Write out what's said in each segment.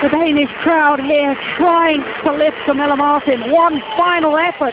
The Danish crowd here trying to lift Camilla Martin. One final effort.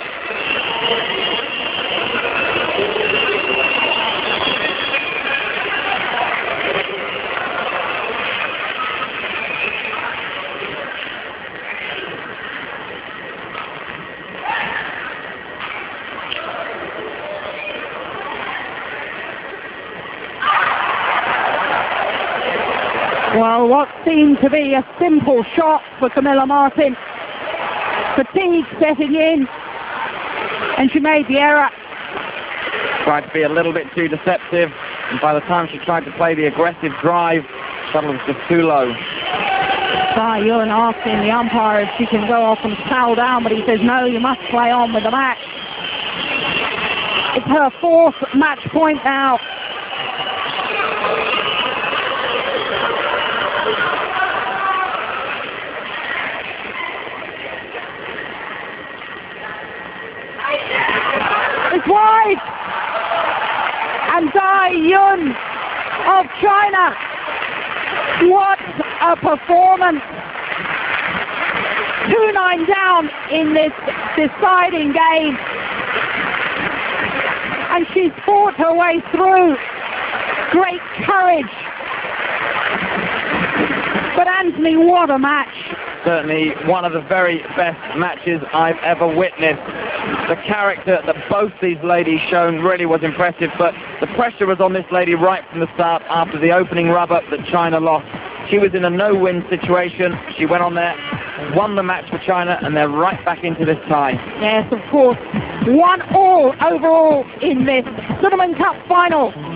Well, what seemed to be a simple shot for Camilla Martin. Fatigue setting in, and she made the error. Tried to be a little bit too deceptive, and by the time she tried to play the aggressive drive, shuttle was just too low. Dai Yun asking the umpire if she can go off and foul down, but he says no, you must play on with the match. It's her fourth match point now. It's wide, and Dai Yun of China, what a performance. 2-9 down in this deciding game, and she's fought her way through. Great courage. But Anthony, what a match. Certainly one of the very best matches I've ever witnessed. The character that both these ladies shown really was impressive, but the pressure was on this lady right from the start after the opening rub-up that China lost. She was in a no-win situation. She went on there, won the match for China, and they're right back into this tie. Yes, of course. 1-1 overall in this Sudirman Cup final.